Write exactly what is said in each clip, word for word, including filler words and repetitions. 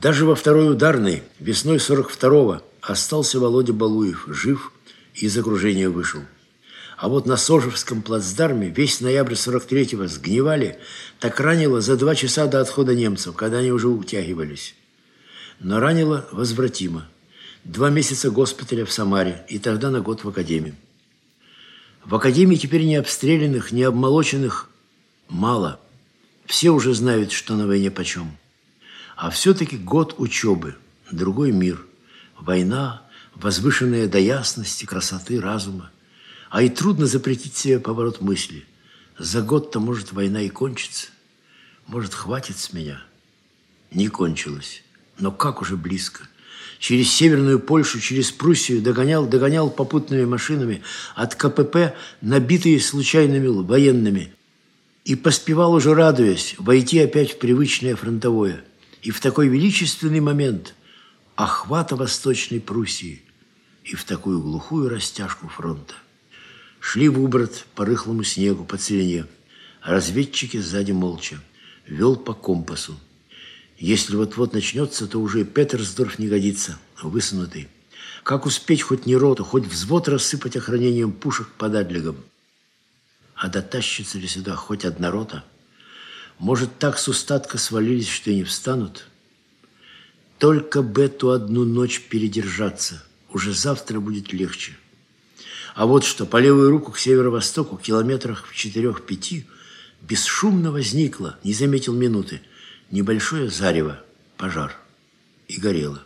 Даже во второй ударной весной сорок второго остался Володя Балуев жив и из окружения вышел. А вот на Сожевском плацдарме весь ноябрь сорок третьего сгнивали, так ранило за два часа до отхода немцев, когда они уже утягивались. Но ранило возвратимо. Два месяца госпиталя в Самаре и тогда на год в академию. В академии теперь не обстрелянных, не обмолоченных мало. Все уже знают, что на войне почем. А все-таки год учебы, другой мир. Война, возвышенная до ясности, красоты, разума. А и трудно запретить себе поворот мысли. За год-то, может, война и кончится. Может, хватит с меня. Не кончилась. Но как уже близко. Через Северную Польшу, через Пруссию догонял, догонял попутными машинами от ка пэ пэ, набитые случайными военными. И поспевал уже, радуясь, войти опять в привычное фронтовое. И в такой величественный момент охвата Восточной Пруссии и в такую глухую растяжку фронта. Шли в убрат по рыхлому снегу, по целине. Разведчики сзади молча. Вел по компасу. Если вот-вот начнется, то уже Петерсдорф не годится, высунутый. Как успеть хоть не роту, хоть взвод рассыпать охранением пушек под Адлигом? А дотащится ли сюда хоть одна рота? Может, так с устатка свалились, что и не встанут? Только бы эту одну ночь передержаться. Уже завтра будет легче. А вот что, по левую руку к северо-востоку, километрах в четырех-пяти, бесшумно возникло, не заметил минуты, небольшое зарево, пожар, и горело.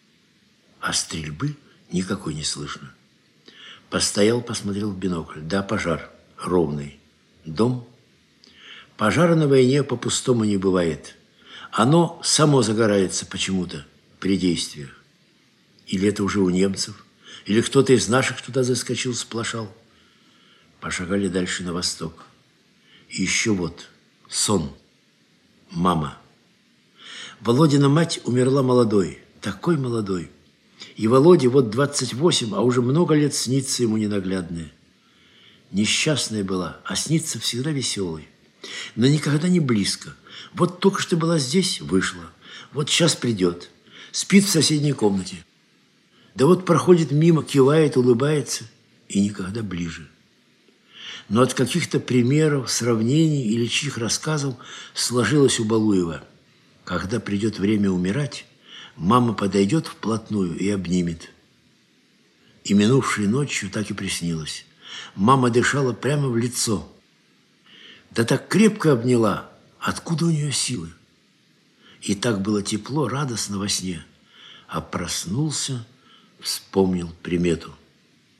А стрельбы никакой не слышно. Постоял, посмотрел в бинокль. Да, пожар, ровный. Дом. Пожара на войне по-пустому не бывает. Оно само загорается почему-то при действиях. Или это уже у немцев, или кто-то из наших туда заскочил, сплошал. Пошагали дальше на восток. И еще вот сон. Мама. Володина мать умерла молодой, такой молодой. И Володе вот двадцать восемь, а уже много лет снится ему ненаглядная. Несчастная была, а снится всегда веселой. Но никогда не близко. Вот только что была здесь, вышла. Вот сейчас придет. Спит в соседней комнате. Да вот проходит мимо, кивает, улыбается. И никогда ближе. Но от каких-то примеров, сравнений или чьих рассказов сложилось у Балуева. Когда придет время умирать, мама подойдет вплотную и обнимет. И минувшей ночью так и приснилось. Мама дышала прямо в лицо. Да так крепко обняла, откуда у нее силы? И так было тепло, радостно во сне. А проснулся, вспомнил примету.